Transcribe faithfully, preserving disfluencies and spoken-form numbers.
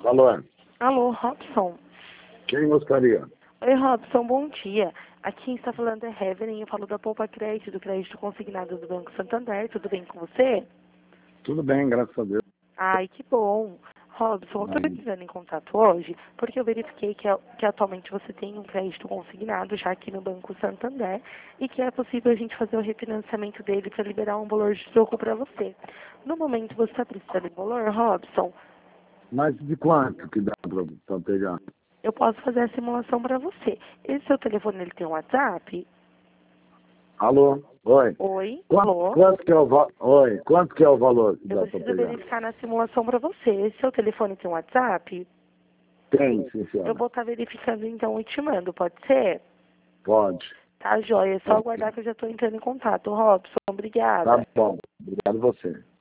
Alô? Alô, Robson. Quem gostaria? Oi, Robson, bom dia. Aqui está falando é Heaven, eu falo da Poupa Crédito, do crédito consignado do Banco Santander. Tudo bem com você? Tudo bem, graças a Deus. Ai, que bom. Robson, eu estou Aí. entrando em contato hoje porque eu verifiquei que, que atualmente você tem um crédito consignado já aqui no Banco Santander e que é possível a gente fazer o refinanciamento dele para liberar um valor de troco para você. No momento, você está precisando de valor, Robson? Mas de quanto que dá para pegar? Eu posso fazer a simulação para você. Esse seu telefone, ele tem um WhatsApp? Alô? Oi? Oi? Quanto, Alô? quanto que é o va... Oi? Quanto que é o valor que Eu dá para preciso pegar? verificar na simulação para você. Esse seu telefone tem um WhatsApp? Tem, sim, Eu senhora. vou estar verificando então e te mando, pode ser? Pode. Tá, joia. É só aguardar que eu já estou entrando em contato. Robson, Tá obrigada. bom. Obrigado a você.